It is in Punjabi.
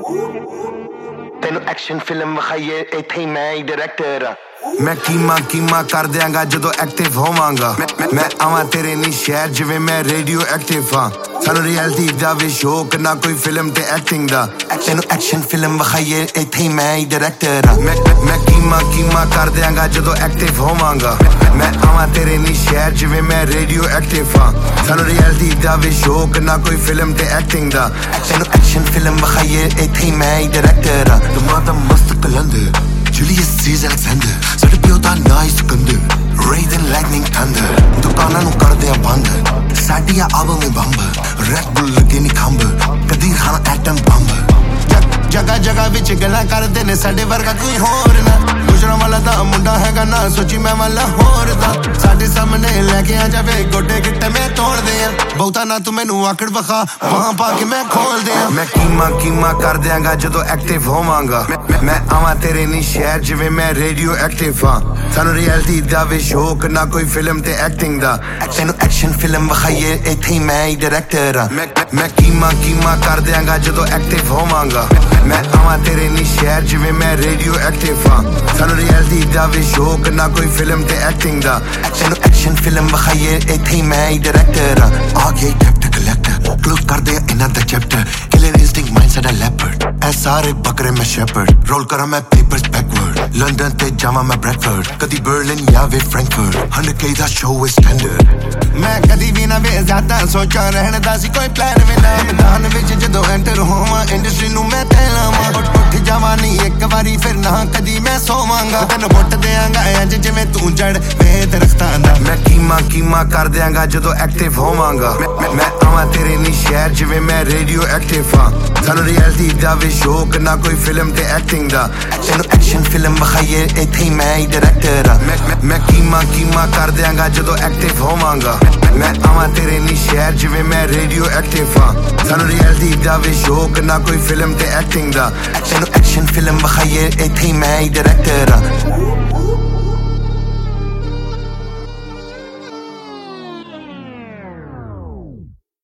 ਤੈਨੂੰ ਐਕਸ਼ਨ ਫਿਲਮ ਵਿਖਾਈਏ ਇੱਥੇ ਹੀ ਮੈਂ ਹੀ ਡਾਇਰੈਕਟਰ ਆ ਮੈਂ ਕੀਮਾ ਕਰ ਦਿਆਂਗਾ ਜਦੋਂ ਐਕਟਿਵ ਹੋਵਾਂਗਾ ਮੈਂ ਆਵਾਂ ਤੇਰੇ ਨੀ ਸ਼ਹਿਰ ਜਿਵੇਂ ਮੈਂ ਰੇਡੀਓ ਐਕਟਿਵ ਹਾਂ ਸਾਨੂੰ ਰਿਐਲਿਟੀ ਦਾ ਵੀ ਸ਼ੌਕ ਨਾ ਕੋਈ ਫਿਲਮ ਤੇ ਐਕਟਿੰਗ ਦਾ ਤੈਨੂੰ ਐਕਸ਼ਨ ਫਿਲਮ ਵਿਖਾਈਏ ਇੱਥੇ ਹੀ ਮੈਂ ਹੀ ਡਾਇਰੈਕਟਰ ਆ ਮੈਂ ਕੀਮਾ ਕਰ ਦਿਆਂਗਾ ਜਦੋਂ ਐਕਟਿਵ ਹੋਵਾਂਗਾ ਮੈਂ ਆਵਾਂ ਤੇਰੇ ਨੀ ਸ਼ਹਿਰ ਜਿਵੇਂ ਮੈਂ ਰੇਡੀਓ ਐਕਟਿਵ ਹਾਂ ਸਾਨੂੰ ਰਿਐਲਿਟੀ ਦਾ ਵੀ ਸ਼ੌਕ ਨਾ ਕੋਈ ਫਿਲਮ ਤੇ ਐਕਟਿੰਗ ਦਾ ਤੈਨੂੰ ਐਕਸ਼ਨ ਫਿਲਮ ਵਿਖਾਈਏ ਇੱਥੇ ਹੀ ਮੈਂ ਹੀ ਡਾਇਰੈਕਟਰ ਆ ਤੁਮਾਂ ਮਸਤ ਕਲੰਦਰ Julius Caesar Alexander ਸਾਡੇ ਪਿਓ ਦਾ ਨਾਂ ਸਿਕੰਦਰ Raiden lightning thunder ਦੁਕਾਨਾਂ ਨੂੰ ਕਰਦੇ ਆ ਬੰਦ ਸਾਡੀ ਆ ਆਲਬਮ ਬੰਬ ਰੈਡ ਬੁੱਲ ਲੱਗੇ ਨੀ ਖੰਭ ਕਦੀਰ ਖਾਨ ਐਟਮ ਬੰਬ ਜਗ੍ਹਾ ਵਿੱਚ ਗੱਲਾਂ ਕਰਦੇ ਨੇ ਸਾਡੇ ਵਰਗਾ ਕੋਈ ਹੋਰ ਨਾ ਗੁਜਰਾਂ ਵਾਲਾ ਦਾ ਮੁੰਡਾ ਹੈਗਾ ਨਾ ਸੋਚੀ ਮੈਂ ਵਾਲਾ ਹੋਰ ਦਾ ਸਾਡੇ ਸਾਹਮਣੇ ਲੈ ਕੇ ਆ ਜਾਵੇ ਗੋਡੇ ਗਿੱਟੇ ਮੈਂ ਤੋੜਦੇ ਆ ਬਹੁਤਾ ਨਾ ਤੂੰ ਮੈਨੂੰ ਆਕੜ ਵਿਖਾ ਬਾਹਾਂ ਪਾ ਕੇ ਮੈਂ ਖੋਲਦੇ ਆ ਮੈਂ ਕੀਮਾ ਕਰ ਦਿਆਂਗਾ ਜਦੋਂ ਐਕਟਿਵ ਹੋਵਾਂਗਾ ਮੈਂ ਆਵਾਂ ਤੇਰੇ ਨੀ ਸ਼ਹਿਰ ਜਿਵੇਂ ਮੈਂ ਰੇਡੀਓ ਐਕਟਿਵ ਹਾਂ ਸਾਨੂੰ ਰਿਐਲਿਟੀ ਦਾ ਵੀ ਸ਼ੌਕ ਨਾ ਕੋਈ ਫਿਲਮ ਤੇ ਐਕਟਿੰਗ ਦਾ ਤੈਨੂੰ ਐਕਸ਼ਨ ਫਿਲਮ ਵਿਖਾਈਏ ਇੱਥੇ ਹੀ ਮੈਂ ਹੀ ਡਾਇਰੈਕਟਰ ਆ ਮੈਂ ਕੀਮਾ ਕਰ ਦਿਆਂਗਾ ਜਦੋਂ ਐਕਟਿਵ ਹੋਵਾਂਗਾ ਮੈਂ ਆਵਾਂ ਤੇਰੇ ਨੀ ਸ਼ਹਿਰ ਜਿਵੇਂ ਮੈਂ ਰੇਡੀਓ ਐਕਟਿਵ ਹਾਂ ਸਾਨੂੰ ਰਿਐਲਿਟੀ ਦਾ ਵੀ ਸ਼ੌਕ ਨਾ ਕੋਈ ਫਿਲਮ ਤੇ ਐਕਟਿੰਗ ਦਾ ਤੈਨੂੰ ਐਕਸ਼ਨ ਫਿਲਮ ਵਿਖਾਈਏ ਇੱਥੇ ਹੀ ਮੈਂ ਹੀ ਡਾਇਰੈਕਟਰ ਆ ਗਿਆ ਟੈਪਟ ਕਲੈਕਟਰ ਕਲੋਜ਼ ਕਰਦੇ ਇਹਨਾਂ ਦਾ ਚੈਪਟਰ ਕਿਲਰ ਇਨਸਟਿੰਕਟ ਮਾਈਂਡ ਸਾਡਾ ਲੈਪਰਡ ਐ ਸਾਰੇ ਬੱਕਰੇ ਮੈਂ ਸ਼ੈਪਰਡ ਰੋਲ ਕਰਾਂ ਮੈਂ ਪੇਪਰਸ ਬੈਕਵਰਡ ਲੰਡਨ ਤੇ ਜਾਵਾਂ ਮੈਂ ਬ੍ਰੈਡਫੋਰਡ ਕਦੀ ਬਰਲਿਨ ਜਾਂ ਵੇ ਫ੍ਰੈਂਕਫਰਟ 100K ਦਾ ਸ਼ੋਅ ਇਸ ਸਟੈਂਡਰਡ ਮੈਂ ਕਦੀ ਵੀ ਨਾ ਵੇ ਜ਼ਿਆਦਾ ਸੋਚਾਂ ਰਹਿਣ ਦਾ ਸੀ ਕੋਈ ਪਲਾਨ ਵੀ ਨਾ ਮੈਦਾਨ ਵਿੱਚ ਜਦੋਂ ਐਂਟਰ ਹੋਵਾਂ ਇੰਡਸਟਰੀ ਨੂੰ ਮੈਂ ਤੈਲਾਵਾਂ ਉੱਠ ਜਾਵਾਂ ਨਹੀਂ ਇੱਕ ਵਾਰੀ ਫਿਰ ਨਾ ਕਦੀ ਮੈਂ ਸੋਵਾਂਗਾ ਤੈਨੂੰ ਪੁੱਟ ਦਿਆਂਗਾ ਅੱਜ ਜਿਵੇਂ ਤੂੰ ਜੜ ਵੇ ਦਰਖਤਾਂ ਦਾ ਮੈਂ ਕੀਮਾ ਕਰ ਦਿਆਂਗਾ ਜਦੋਂ ਐਕਟਿਵ ਹੋਵਾਂਗਾ ਮੈਂ ਆਵਾਂ ਤੇਰੇ ਨੀ ਸ਼ਹਿਰ ਜਿਵੇਂ ਮੈਂ ਰੇਡੀਓ ਐਕਟਿਵ ਹਾਂ ਸਾਨੂੰ ਰਿਐਲਿਟੀ ਦਾ ਵੀ ਸ਼ੌਕ ਨਾ ਕੋਈ ਫਿਲਮ ਤੇ ਐਕਟਿੰਗ ਦਾ ਤੈਨੂੰ ਐਕਸ਼ਨ ਫਿਲਮ ਵਿਖਾਈਏ ਇੱਥੇ ਹੀ ਮੈਂ ਹੀ ਡਾਇਰੈਕਟਰ ਆ ਮੈਂ ਕੀਮਾ ਕਰ ਦਿਆਂਗਾ ਜਦੋਂ ਐਕਟਿਵ ਹੋਵਾਂਗਾ ਮੈਂ ਆਵਾਂ ਤੇਰੇ ਨੀ ਸ਼ਹਿਰ ਜਿਵੇਂ ਮੈਂ ਰੇਡੀਓ ਐਕਟਿਵ ਹਾਂ ਸਾਨੂੰ ਰਿਐਲਿਟੀ ਦਾ ਵੀ ਸ਼ੌਕ ਨਾ ਕੋਈ ਫਿਲਮ ਤੇ ਐਕਟਿੰਗ ਦਾ ਤੈਨੂੰ ਐਕਸ਼ਨ ਫਿਲਮ ਵਿਖਾਈਏ ਇੱਥੇ ਹੀ ਮੈਂ ਹੀ ਡਾਇਰੈਕਟਰ ਆ